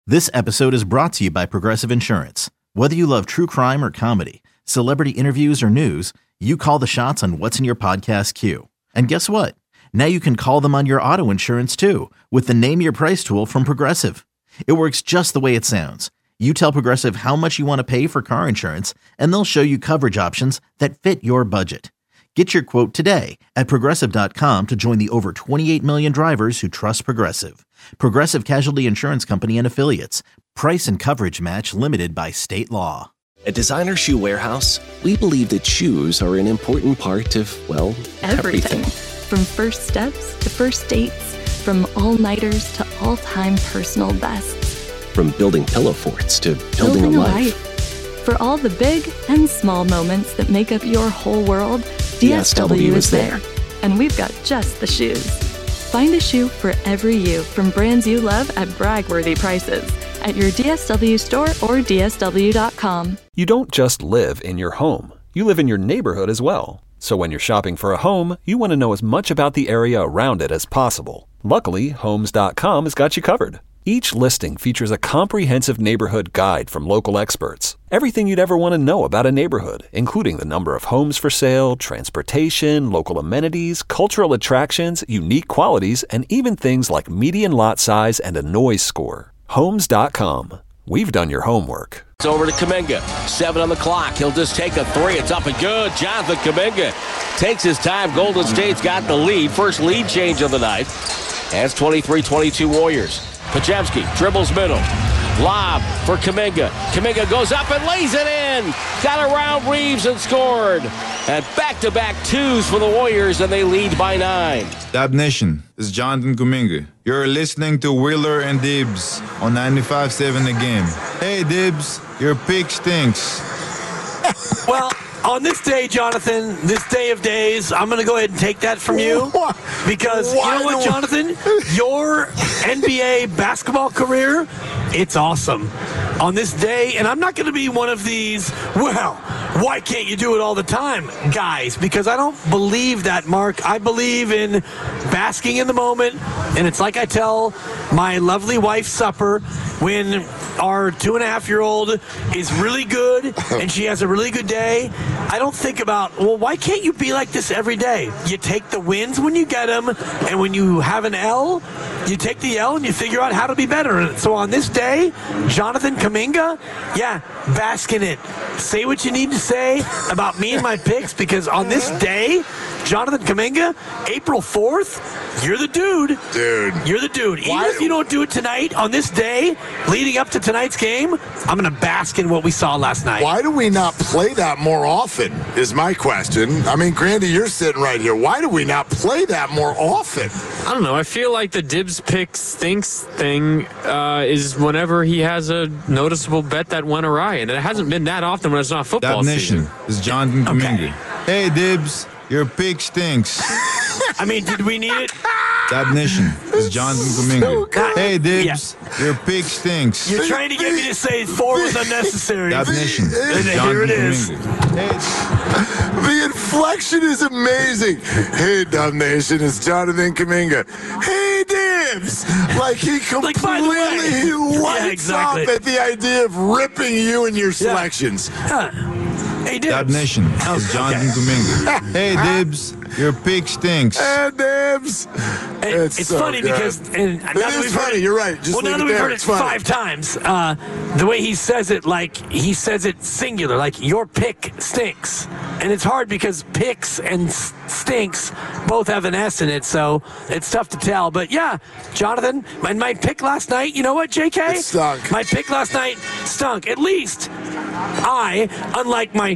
This episode is brought to you by Progressive Insurance. Whether you love true crime or comedy, celebrity interviews or news, you call the shots on what's in your podcast queue. And guess what? Now you can call them on your auto insurance too with the Name Your Price tool from Progressive. It works just the way it sounds. You tell Progressive how much you want to pay for car insurance, and they'll show you coverage options that fit your budget. Get your quote today at Progressive.com to join the over 28 million drivers who trust Progressive. Progressive Casualty Insurance Company and Affiliates. Price and coverage match limited by state law. At Designer Shoe Warehouse, we believe that shoes are an important part of, well, everything. From first steps to first dates, from all-nighters to all-time personal bests. From building pillow forts to building a life. For all the big and small moments that make up your whole world, DSW is there. And we've got just the shoes. Find a shoe for every you from brands you love at brag-worthy prices at your DSW store or DSW.com. You don't just live in your home. You live in your neighborhood as well. So when you're shopping for a home, you want to know as much about the area around it as possible. Luckily, Homes.com has got you covered. Each listing features a comprehensive neighborhood guide from local experts. Everything you'd ever want to know about a neighborhood, including the number of homes for sale, transportation, local amenities, cultural attractions, unique qualities, and even things like median lot size and a noise score. Homes.com. We've done your homework. It's over to Kuminga. 7 on the clock. He'll just take a three. It's up and good. Jonathan Kuminga takes his time. Golden State's got the lead. First lead change of the night. And it's 23-22 Warriors. Podziemski dribbles middle. Lob for Kuminga. Kuminga goes up and lays it in. Got around Reeves and scored. And back-to-back twos for the Warriors, and they lead by 9. Dab Nation, this is Jonathan Kuminga. You're listening to Wheeler and Dibs on 95.7 The Game. Hey, Dibs, your pick stinks. Well, on this day, Jonathan, this day of days, I'm going to go ahead and take that from you. Because you know what, Jonathan? Your NBA basketball career, it's awesome. On this day, and I'm not going to be one of these, well, why can't you do it all the time, guys? Because I don't believe that, Mark. I believe in basking in the moment, and it's like I tell my lovely wife Supper when our 2.5-year-old is really good and she has a really good day. I don't think about, well, why can't you be like this every day? You take the wins when you get them, and when you have an L, you take the L and you figure out how to be better. And so on this day, Jonathan Kuminga, yeah, bask in it. Say what you need to say about me and my picks, because on this day, Jonathan Kuminga, April 4th, you're the dude. Dude. You're the dude. Even if you don't do it tonight, on this day, leading up to tonight's game, I'm going to bask in what we saw last night. Why do we not play that more often is my question. I mean, Grandy, you're sitting right here. Why do we not play that more often? I don't know. I feel like the Dibs pick stinks thing is whenever he has a noticeable bet that went awry. And it hasn't been that often when it's not football season. This is Jonathan Kuminga. Okay. Hey, Dibs, your pick stinks. I mean, did we need it? Dab Nation, this is Jonathan Kuminga. Hey, Dibs, your pick stinks. You're trying to get me to say 4 was unnecessary. Dab Nation, this is Here it Jonathan is. Kuminga. The inflection is amazing. Hey, Dub Nation, it's Jonathan Kuminga. Hey, Dibs. Like he completely by the way. he lights Yeah, exactly. up at the idea of ripping you and your selections. Hey, Dibs. Dab Nation, this is Jonathan Kuminga. Hey, Dibs, your pick stinks. Hey, Dibs. It's so funny good. because and now that is we've funny. heard it, You're right. Just well, now leave that it we've there. heard it It's funny. 5 times, the way he says it, like he says it singular, like your pick stinks, and it's hard because picks and stinks both have an S in it, so it's tough to tell. But yeah, Jonathan, and my pick last night, you know what, JK? It stunk. My pick last night stunk. At least I, unlike my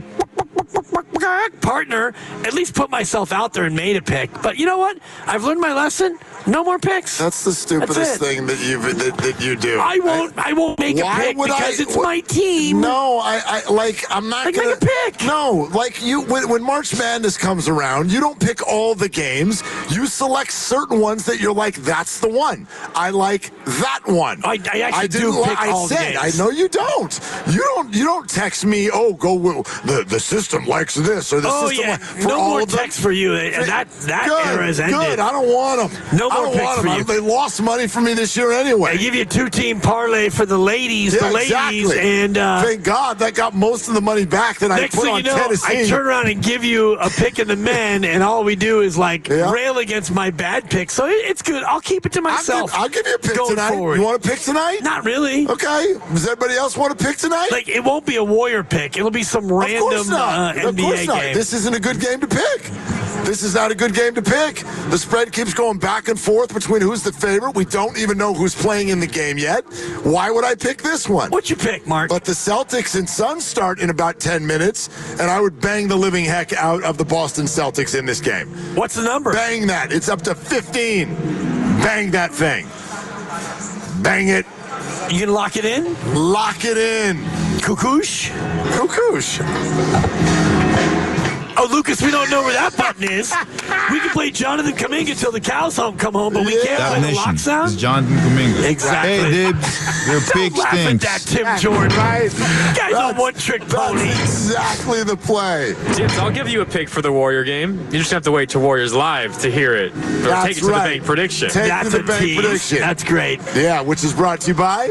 partner, at least put myself out there and made a pick. But you know what? I've learned my lesson. No more picks. That's the stupidest thing that you do. I won't make a pick because it's my team. No, I'm not Like, gonna make a pick. No, like when March Madness comes around, you don't pick all the games. You select certain ones that you're like, that's the one. I like that one. I actually do pick all the games. I know you don't. You don't text me, oh, go the system likes this. this or the system. For no all more of them. text for you. That era has ended. Good. I don't want them. No more picks for you. They lost money for me this year anyway. I give you a 2-team parlay for the ladies. Yeah, the ladies, exactly. and thank God that got most of the money back that I put on Tennessee. I turn around and give you a pick in the men, and all we do is rail against my bad pick. So it's good. I'll keep it to myself. I'll give you a pick tonight. Forward. You want a pick tonight? Not really. Okay. Does everybody else want a pick tonight? It won't be a Warrior pick. It'll be some random NBA game. This isn't a good game to pick. This is not a good game to pick. The spread keeps going back and forth between who's the favorite. We don't even know who's playing in the game yet. Why would I pick this one? What'd you pick, Mark? But the Celtics and Suns start in about 10 minutes, and I would bang the living heck out of the Boston Celtics in this game. What's the number? Bang that. It's up to 15. Bang that thing. Bang it. You gonna lock it in? Lock it in. Kukush? Kukush. Oh, Lucas, we don't know where that button is. We can play Jonathan Kuminga till the cows come home, but we can't play the lock sound? It's Jonathan Kuminga. Exactly. Hey, Dibs, your pick Don't laugh stinks. at that, Tim Jordan. Right. You guys on one-trick pony. That's exactly the play. Dibs, I'll give you a pick for the Warrior game. You just have to wait till Warriors Live to hear it. Or That's take it to the bank prediction. Take it to the bank prediction. That's great. Yeah, which is brought to you by?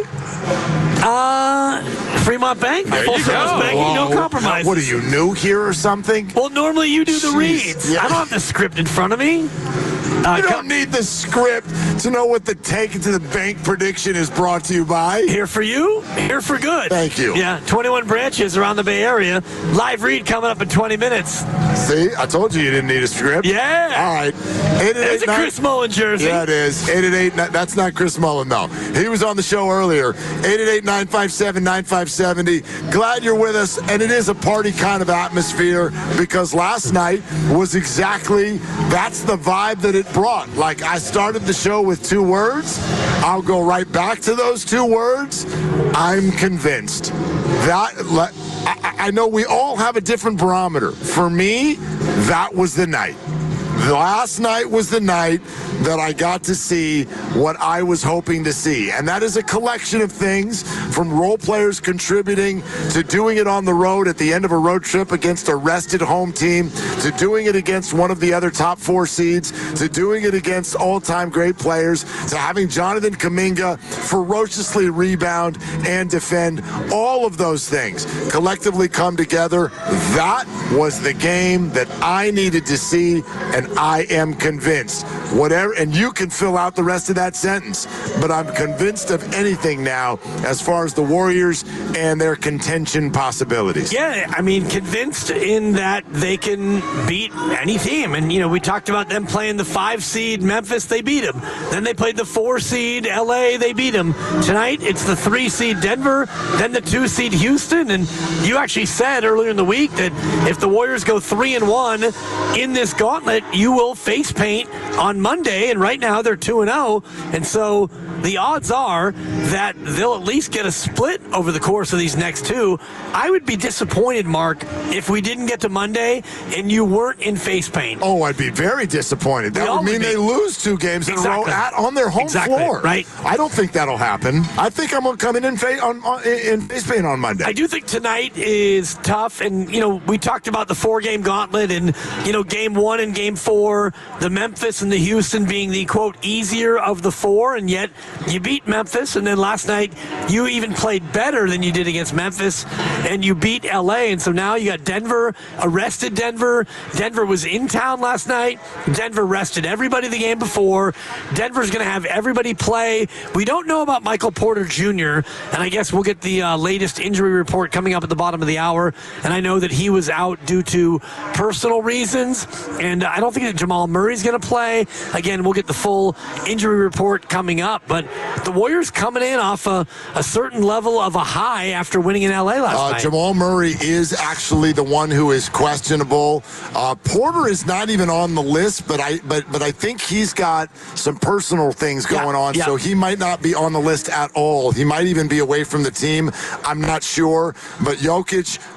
Fremont Bank. There Full you service go. banking, no compromise. What are you, new here or something? Well, normally you do the Jeez. reads. Yeah. I don't have the script in front of me. You don't need the script to know what the take it to the bank prediction is brought to you by. Here for you, here for good. Thank you. Yeah, 21 branches around the Bay Area. Live read coming up in 20 minutes. See, I told you didn't need a script. Yeah. All right. There's a Chris Mullin jersey. Yeah, it is. 888. That's not Chris Mullin, though. He was on the show earlier. 888-957-9570. Glad you're with us. And it is a party kind of atmosphere because last night was exactly, that's the vibe that it brought. Like, I started the show with 2 words. I'll go right back to those 2 words. I'm convinced. I know we all have a different barometer. For me, that was the night. Last night was the night that I got to see what I was hoping to see. And that is a collection of things from role players contributing to doing it on the road at the end of a road trip against a rested home team, to doing it against one of the other top 4 seeds, to doing it against all-time great players, to having Jonathan Kuminga ferociously rebound and defend. All of those things collectively come together. That was the game that I needed to see, and I am convinced. Whatever, and you can fill out the rest of that sentence, but I'm convinced of anything now as far as the Warriors and their contention possibilities. Yeah, I mean, convinced in that they can beat any team. And, we talked about them playing the 5 seed Memphis, they beat them. Then they played the 4 seed LA, they beat them. Tonight, it's the 3 seed Denver, then the 2 seed Houston. And you actually said earlier in the week that if the Warriors go 3-1 in this gauntlet, you will face paint on Monday, and right now they're 2-0, and so the odds are that they'll at least get a split over the course of these next 2. I would be disappointed, Mark, if we didn't get to Monday and you weren't in face paint. Oh, I'd be very disappointed. That would mean they lose 2 games in a row on their home floor. Right. I don't think that'll happen. I think I'm going to come in face paint on Monday. I do think tonight is tough, and we talked about the 4-game gauntlet, and game 1 and game 4, the Memphis and the Houston being the quote easier of the 4, and yet you beat Memphis, and then last night you even played better than you did against Memphis, and you beat LA, and so now you got Denver, arrested Denver. Denver was in town last night. Denver rested everybody the game before. Denver's going to have everybody play. We don't know about Michael Porter Jr., and I guess we'll get the latest injury report coming up at the bottom of the hour, and I know that he was out due to personal reasons, and I don't think that Jamal Murray's going to play. Again, we'll get the full injury report coming up, but the Warriors coming in off a certain level of a high after winning in LA last night. Jamal Murray is actually the one who is questionable. Porter is not even on the list, but I think he's got some personal things going on, so he might not be on the list at all. He might even be away from the team. I'm not sure, but Jokic,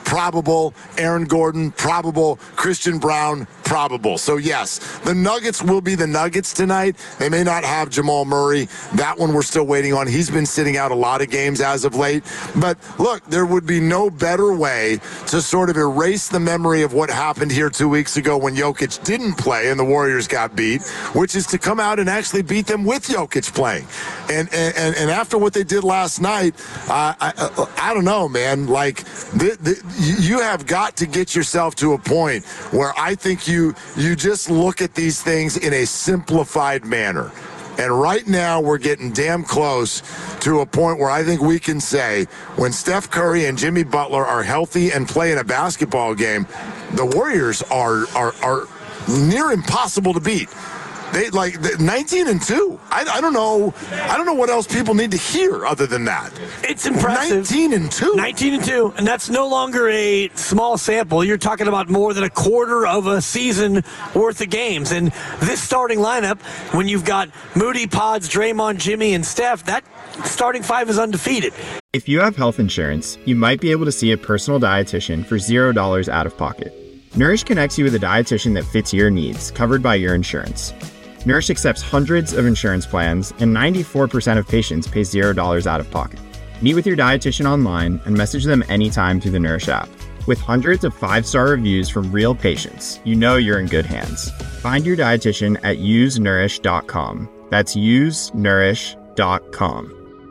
probable. Aaron Gordon, probable. Christian Brown, probable. So, yes, the Nuggets will be the Nuggets tonight. They may not have Jamal Murray. That one we're still waiting on. He's been sitting out a lot of games as of late. But, look, there would be no better way to sort of erase the memory of what happened here 2 weeks ago when Jokic didn't play and the Warriors got beat, which is to come out and actually beat them with Jokic playing. And after what they did last night, I don't know, man. Like, you have got to get yourself to a point where I think you just look at these things in a simplified manner. And right now, we're getting damn close to a point where I think we can say when Steph Curry and Jimmy Butler are healthy and playing a basketball game, the Warriors are near impossible to beat. They 19-2. I don't know what else people need to hear other than that. It's impressive. 19-2. 19-2, and that's no longer a small sample. You're talking about more than a quarter of a season worth of games. And this starting lineup, when you've got Moody, Pods, Draymond, Jimmy, and Steph, that starting five is undefeated. If you have health insurance, you might be able to see a personal dietitian for $0 out of pocket. Nourish connects you with a dietitian that fits your needs, covered by your insurance. Nourish accepts hundreds of insurance plans, and 94% of patients pay $0 out of pocket. Meet with your dietitian online and message them anytime through the Nourish app. With hundreds of 5-star reviews from real patients, you know you're in good hands. Find your dietitian at usenourish.com. That's usenourish.com.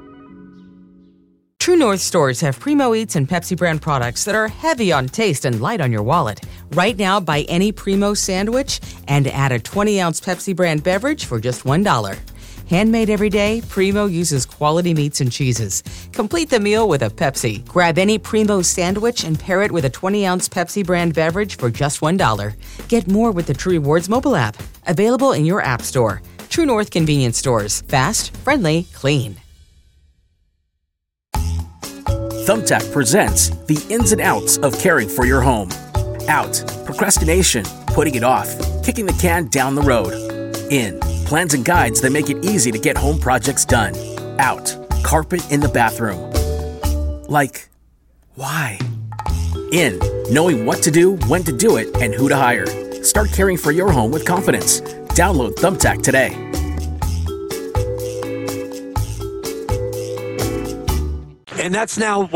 True North stores have Primo Eats and Pepsi brand products that are heavy on taste and light on your wallet. Right now, buy any Primo sandwich and add a 20-ounce Pepsi brand beverage for just $1. Handmade every day, Primo uses quality meats and cheeses. Complete the meal with a Pepsi. Grab any Primo sandwich and pair it with a 20-ounce Pepsi brand beverage for just $1. Get more with the True Rewards mobile app. Available in your app store. True North convenience stores. Fast, friendly, clean. Thumbtack presents the ins and outs of caring for your home. Out, procrastination, putting it off, kicking the can down the road. In, plans and guides that make it easy to get home projects done. Out, carpet in the bathroom. Like, why? In, knowing what to do, when to do it, and who to hire. Start caring for your home with confidence. Download Thumbtack today. And that's now,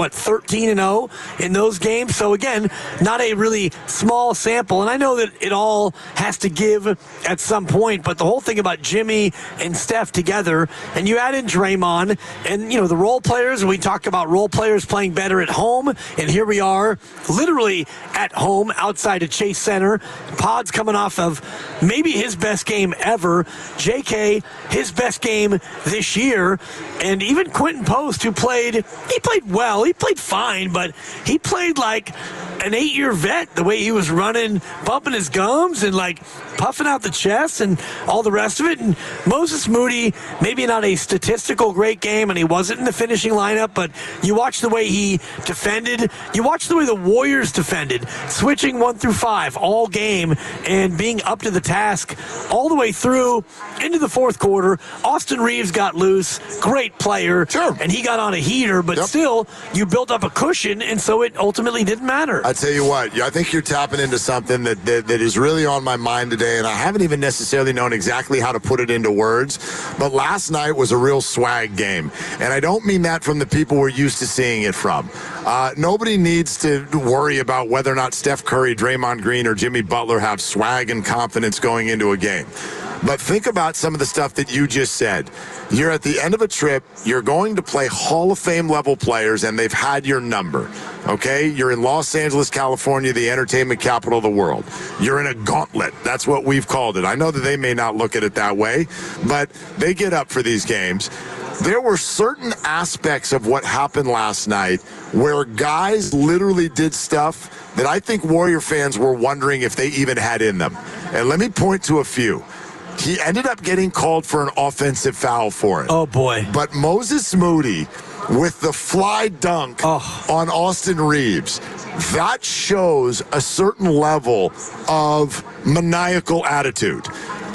13-0 in those games. So, again, not a really small sample. And I know that it all has to give at some point, but the whole thing about Jimmy and Steph together, and you add in Draymond, and, the role players, and we talk about role players playing better at home, and here we are, literally at home, outside of Chase Center. Pod's coming off of maybe his best game ever. JK, his best game this year. And even Quentin Post, who played well. He played fine, but he played like an 8-year vet, the way he was running, bumping his gums and puffing out the chest and all the rest of it. And Moses Moody, maybe not a statistical great game, and he wasn't in the finishing lineup, but you watch the way he defended. You watch the way the Warriors defended, switching 1 through 5 all game and being up to the task all the way through into the fourth quarter. Austin Reeves got loose, great player, sure, and he got on a heater, but still, you built up a cushion, and so it ultimately didn't matter. I tell you what, I think you're tapping into something that is really on my mind today, and I haven't even necessarily known exactly how to put it into words, but last night was a real swag game, and I don't mean that from the people we're used to seeing it from. Nobody needs to worry about whether or not Steph Curry, Draymond Green, or Jimmy Butler have swag and confidence going into a game. But think about some of the stuff that you just said. You're at the end of a trip. You're going to play Hall of Fame level players, and they've had your number. Okay? You're in Los Angeles, California, the entertainment capital of the world. You're in a gauntlet. That's what we've called it. I know that they may not look at it that way, but they get up for these games. There were certain aspects of what happened last night where guys literally did stuff that I think Warrior fans were wondering if they even had in them. And let me point to a few. He ended up getting called for an offensive foul for it. Oh, boy. But Moses Moody, with the fly dunk on Austin Reeves, that shows a certain level of maniacal attitude.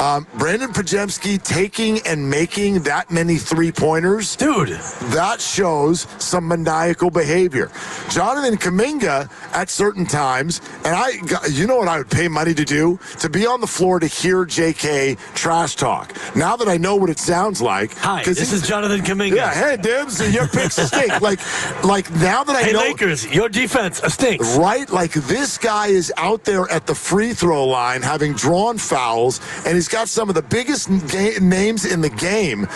Brandon Podziemski taking and making that many three-pointers, dude, that shows some maniacal behavior. Jonathan Kuminga at certain times, and you know what I would pay money to do? To be on the floor to hear JK trash talk. Now that I know what it sounds like. Hi, this is Jonathan Kuminga. Yeah, hey, Dibs, your picks stink. like now that I know. Hey, Lakers, your defense stinks. Right? Like, this guy is out there at the free throw line having drawn fouls, and he's got some of the biggest names in the game,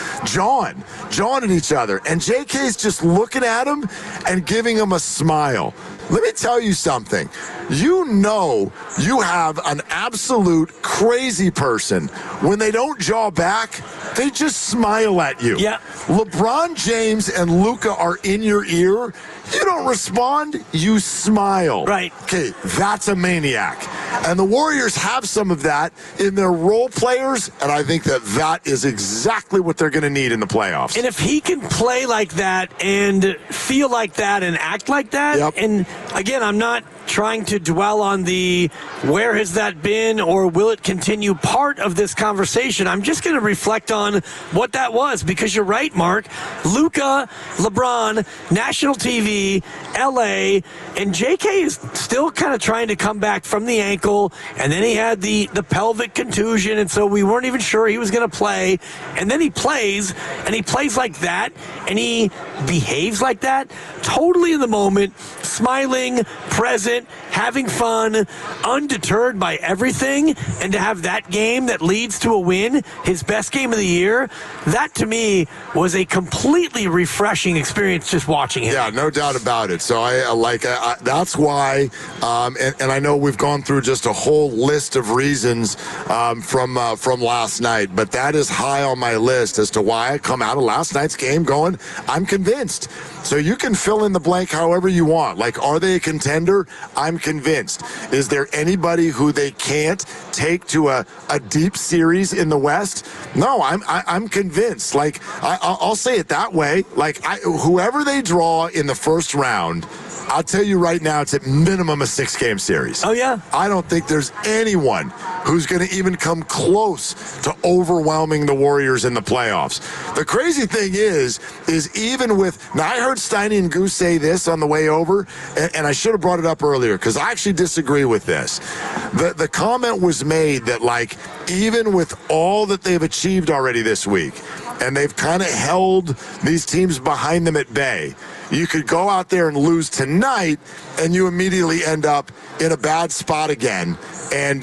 John each other. And JK's just looking at him and giving him a smile. Let me tell you something. You know you have an absolute crazy person. When they don't jaw back, they just smile at you. Yeah. LeBron James and Luka are in your ear. You don't respond, you smile. Right. Okay, that's a maniac. And the Warriors have some of that in their role players, and I think that is exactly what they're going to need in the playoffs. And if he can play like that and feel like that and act like that, yep. And again, I'm not trying to dwell on the where has that been or will it continue part of this conversation. I'm just going to reflect on what that was, because you're right, Mark. Luka, LeBron, national TV, LA, and JK is still kind of trying to come back from the ankle, and then he had the pelvic contusion, and so we weren't even sure he was going to play. And then he plays, and he plays like that, and he behaves like that, totally in the moment, smiling, present, having fun, undeterred by everything, and to have that game that leads to a win, his best game of the year, that to me was a completely refreshing experience just watching him. Yeah, no doubt about it. So that's why, and I know we've gone through just a whole list of reasons from last night, but that is high on my list as to why I come out of last night's game going, I'm convinced. So you can fill in the blank however you want. Like, are they a contender? I'm convinced. Is there anybody who they can't take to a deep series in the West? No, I'm convinced. Like, I'll say it that way. Like, whoever they draw in the first round, I'll tell you right now, it's at minimum a 6-game series. Oh, yeah? I don't think there's anyone who's going to even come close to overwhelming the Warriors in the playoffs. The crazy thing is even with, now I heard Steiny and Goose say this on the way over, and I should have brought it up earlier because I actually disagree with this. The comment was made that, like, even with all that they've achieved already this week, and they've kind of held these teams behind them at bay, you could go out there and lose tonight, and you immediately end up in a bad spot again, and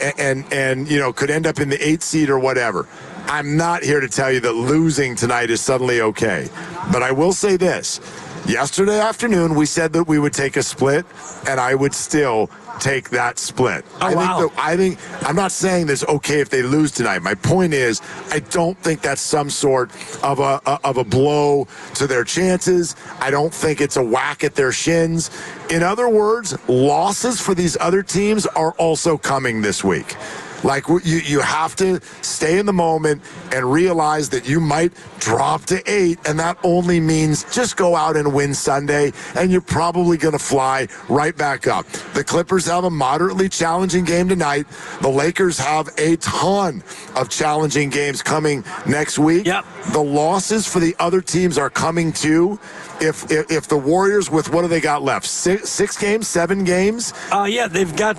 you know, could end up in the 8th seed or whatever. I'm not here to tell you that losing tonight is suddenly okay, but I will say this: yesterday afternoon we said that we would take a split, and I would still take that split. I think I'm not saying that's okay if they lose tonight. My point is, I don't think that's some sort of a blow to their chances. I don't think it's a whack at their shins. In other words, losses for these other teams are also coming this week. Like, you have to stay in the moment and realize that you might drop to 8, and that only means just go out and win Sunday, and you're probably going to fly right back up. The Clippers have a moderately challenging game tonight. The Lakers have a ton of challenging games coming next week. Yep. The losses for the other teams are coming too. If the Warriors, with what do they got left? 6 games, 7 games? Yeah, they've got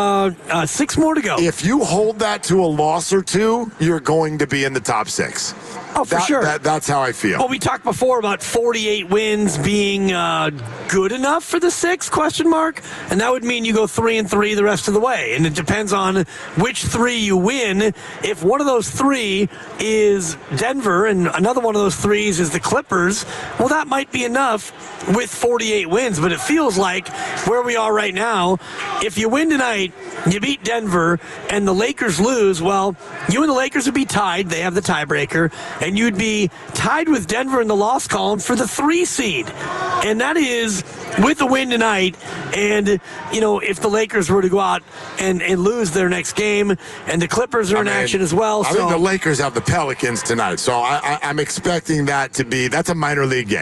6 more to go. If you hold that to a loss or two, you're going to be in the top 6. Oh, for sure. That's how I feel. Well, we talked before about 48 wins being good enough for the 6 question mark, and that would mean you go 3-3 the rest of the way. And it depends on which 3 you win. If one of those 3 is Denver and another one of those 3s is the Clippers, well, that might be enough with 48 wins. But it feels like where we are right now, if you win tonight, you beat Denver, and the Lakers lose, well, you and the Lakers would be tied. They have the tiebreaker. And you'd be tied with Denver in the loss column for the 3 seed. And that is with a win tonight. And, you know, if the Lakers were to go out and lose their next game, and the Clippers are in action as well. I think the Lakers have the Pelicans tonight. So I'm expecting that to be, that's a minor league game.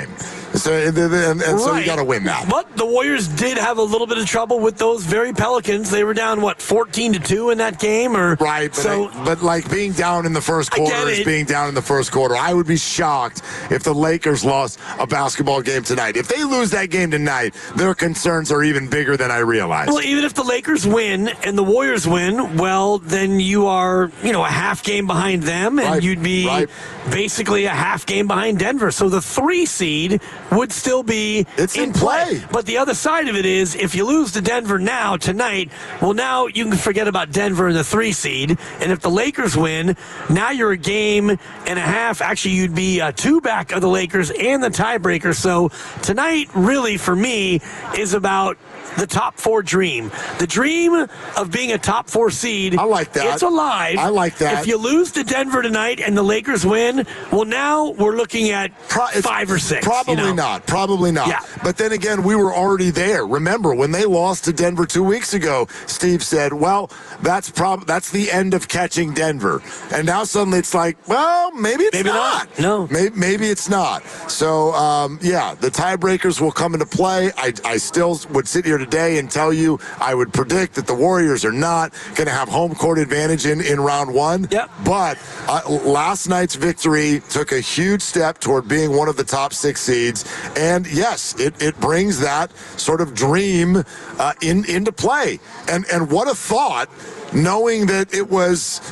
So you got to win that. But the Warriors did have a little bit of trouble with those very Pelicans. They were down 14-2 in that game, right? But like being down in the first quarter is being down in the first quarter. I would be shocked if the Lakers lost a basketball game tonight. If they lose that game tonight, their concerns are even bigger than I realize. Well, even if the Lakers win and the Warriors win, well, then you are a half game behind them, and you'd be basically a half game behind Denver. So the 3 seed would still be in play. But the other side of it is, if you lose to Denver tonight, well, now you can forget about Denver in the 3 seed. And if the Lakers win, now you're a game and a half. Actually, you'd be 2 back of the Lakers and the tiebreaker. So tonight, really, for me, is about the top 4 dream. The dream of being a top 4 seed. I like that. It's alive. I like that. If you lose to Denver tonight and the Lakers win, well, now we're looking at 5 or 6. Probably not. Probably not. Yeah. But then again, we were already there. Remember, when they lost to Denver 2 weeks ago, Steve said, well, that's the end of catching Denver. And now suddenly it's like, well, maybe it's not. No. Maybe it's not. So, the tiebreakers will come into play. I still would sit here today and tell you I would predict that the Warriors are not going to have home court advantage in round 1. Yep. But last night's victory took a huge step toward being one of the top 6 seeds. And yes, it brings that sort of dream into play. And what a thought, knowing that it was,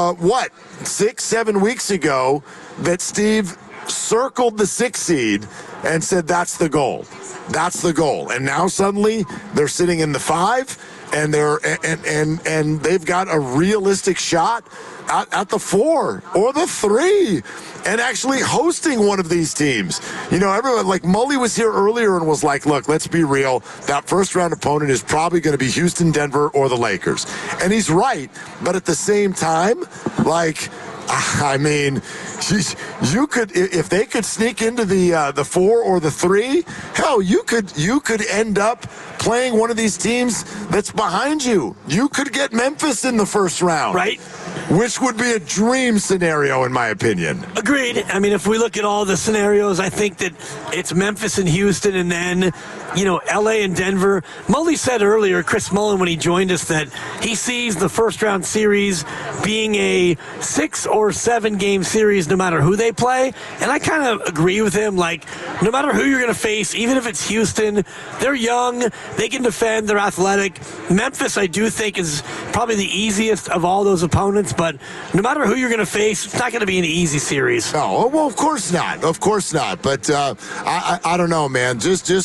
6-7 weeks ago that Steve circled the 6 seed and said that's the goal. That's the goal. And now suddenly they're sitting in the 5 and and they've got a realistic shot at the 4 or the 3 and actually hosting one of these teams. Everyone, like Mully was here earlier and was like, look, let's be real. That first round opponent is probably going to be Houston, Denver, or the Lakers. And he's right. But at the same time, you could, if they could sneak into the 4 or the 3, hell, you could end up playing one of these teams that's behind you. You could get Memphis in the first round, right? Which would be a dream scenario, in my opinion. Agreed. I mean, if we look at all the scenarios, I think that it's Memphis and Houston, and then LA and Denver. Mully said earlier, Chris Mullin, when he joined us, that he sees the first round series being a 6 or 7 game series no matter who they play. And I kind of agree with him. Like, no matter who you're going to face, even if it's Houston, they're young, they can defend, they're athletic. Memphis, I do think, is probably the easiest of all those opponents, but no matter who you're going to face, it's not going to be an easy series. No, well, of course not. Of course not. But I don't know, man.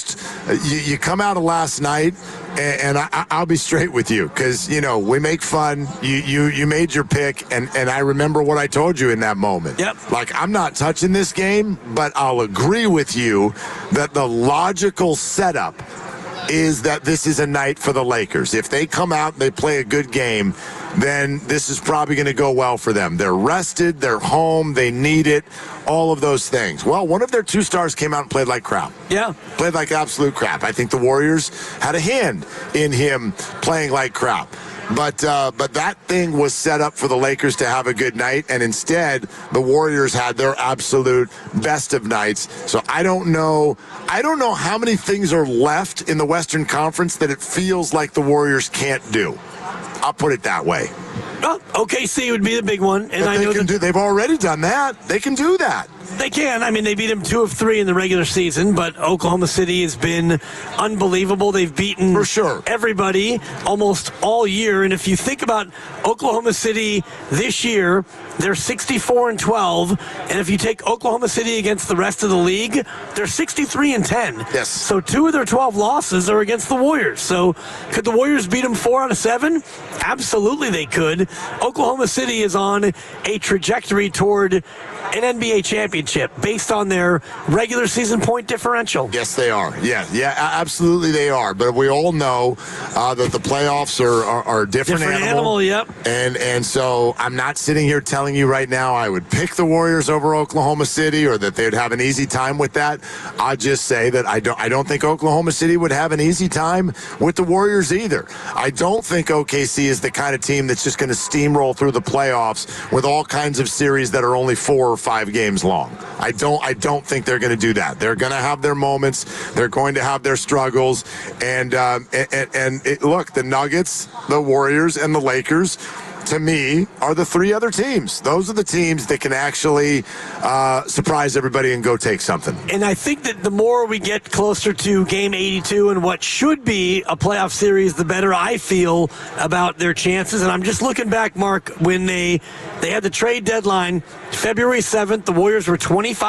You come out of last night, and I'll be straight with you, because we make fun. You made your pick, and I remember what I told you in that moment. Yep. Like, I'm not touching this game, but I'll agree with you that the logical setup is that this is a night for the Lakers. If they come out and they play a good game, then this is probably going to go well for them. They're rested, they're home, they need it, all of those things. Well, one of their 2 stars came out and played like crap. Yeah. Played like absolute crap. I think the Warriors had a hand in him playing like crap. But that thing was set up for the Lakers to have a good night, and instead the Warriors had their absolute best of nights. So I don't know how many things are left in the Western Conference that it feels like the Warriors can't do. I'll put it that way. Well, OKC would be the big one, and I know they've already done that. They can do that. They can. I mean, they beat them 2 of 3 in the regular season, but Oklahoma City has been unbelievable. They've beaten for sure everybody almost all year. And if you think about Oklahoma City this year, they're 64-12. And if you take Oklahoma City against the rest of the league, they're 63-10. Yes. So 2 of their 12 losses are against the Warriors. So could the Warriors beat them 4 out of 7? Absolutely they could. Oklahoma City is on a trajectory toward an NBA championship based on their regular season point differential. Yes, they are. Yeah, absolutely they are. But we all know that the playoffs are a different animal. Yep. And so I'm not sitting here telling you right now I would pick the Warriors over Oklahoma City or that they'd have an easy time with that. I'll just say that I don't think Oklahoma City would have an easy time with the Warriors either. I don't think OKC is the kind of team that's just going to steamroll through the playoffs with all kinds of series that are only 4 or 5 games long. wrong. I don't think they're going to do that. They're going to have their moments. They're going to have their struggles. And look, the Nuggets, the Warriors, and the Lakers, to me, are the three other teams. Those are the teams that can actually surprise everybody and go take something. And I think that the more we get closer to Game 82 and what should be a playoff series, the better I feel about their chances. And I'm just looking back, Mark, when they had the trade deadline, February 7th, the Warriors were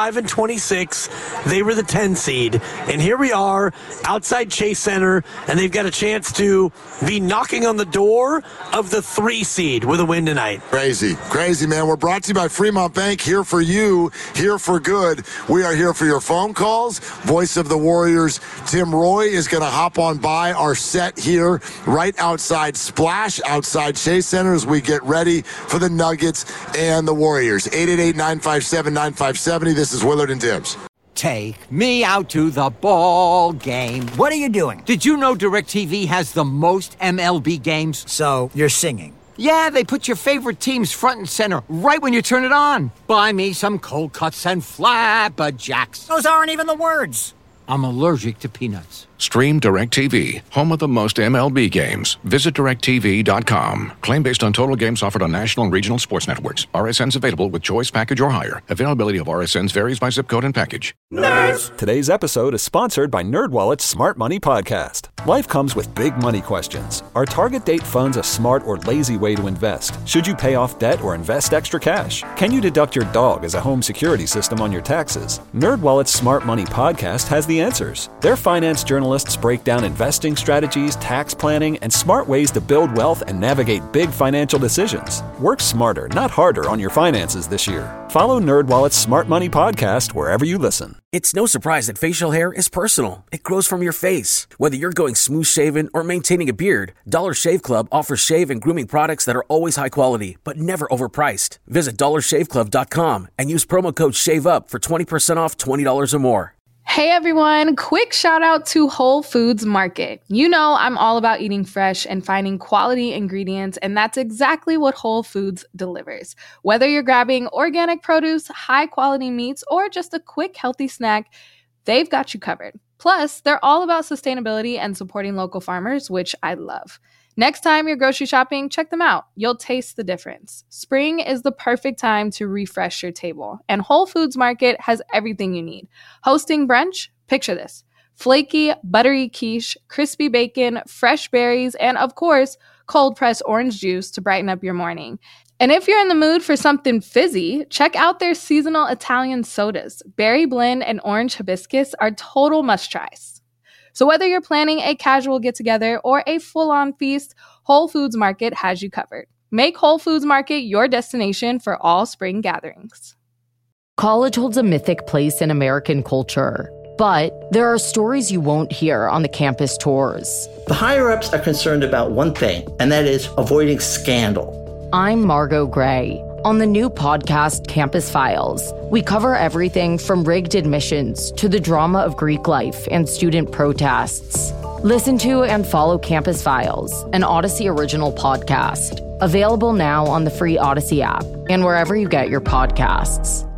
25-26. They were the 10 seed. And here we are outside Chase Center, and they've got a chance to be knocking on the door of the 3 seed with a win tonight. Crazy, man. We're brought to you by Fremont Bank, here for you, here for good. We are here for your phone calls. Voice of the Warriors, Tim Roy, is going to hop on by our set here right outside Splash, outside Chase Center, as we get ready for the Nuggets and the Warriors. 888-957-9570. This is Willard and Dibs. Take me out to the ball game. What are you doing? Did you know DirecTV has the most MLB games? So you're singing. Yeah, they put your favorite teams front and center right when you turn it on. Buy me some cold cuts and flapjacks. Those aren't even the words. I'm allergic to peanuts. Stream DirecTV, home of the most MLB games. Visit DirecTV.com. Claim based on total games offered on national and regional sports networks. RSNs available with choice package or higher. Availability of RSNs varies by zip code and package. Nerds! Today's episode is sponsored by NerdWallet's Smart Money Podcast. Life comes with big money questions. Are target date funds a smart or lazy way to invest? Should you pay off debt or invest extra cash? Can you deduct your dog as a home security system on your taxes? NerdWallet's Smart Money Podcast has the answers. Their finance journalists break down investing strategies, tax planning, and smart ways to build wealth and navigate big financial decisions. Work smarter, not harder, on your finances this year. Follow NerdWallet's Smart Money Podcast wherever you listen. It's no surprise that facial hair is personal. It grows from your face. Whether you're going smooth-shaven or maintaining a beard, Dollar Shave Club offers shave and grooming products that are always high quality, but never overpriced. Visit DollarShaveClub.com and use promo code SHAVEUP for 20% off $20 or more. Hey everyone, quick shout out to Whole Foods Market. You know I'm all about eating fresh and finding quality ingredients, and that's exactly what Whole Foods delivers. Whether you're grabbing organic produce, high quality meats, or just a quick healthy snack, they've got you covered. Plus, they're all about sustainability and supporting local farmers, which I love. Next time you're grocery shopping, check them out. You'll taste the difference. Spring is the perfect time to refresh your table, and Whole Foods Market has everything you need. Hosting brunch? Picture this. Flaky, buttery quiche, crispy bacon, fresh berries, and of course, cold-pressed orange juice to brighten up your morning. And if you're in the mood for something fizzy, check out their seasonal Italian sodas. Berry blend and orange hibiscus are total must-tries. So whether you're planning a casual get-together or a full-on feast, Whole Foods Market has you covered. Make Whole Foods Market your destination for all spring gatherings. College holds a mythic place in American culture, but there are stories you won't hear on the campus tours. The higher-ups are concerned about one thing, and that is avoiding scandal. I'm Margot Gray. On the new podcast, Campus Files, we cover everything from rigged admissions to the drama of Greek life and student protests. Listen to and follow Campus Files, an Odyssey original podcast. Available now on the free Odyssey app and wherever you get your podcasts.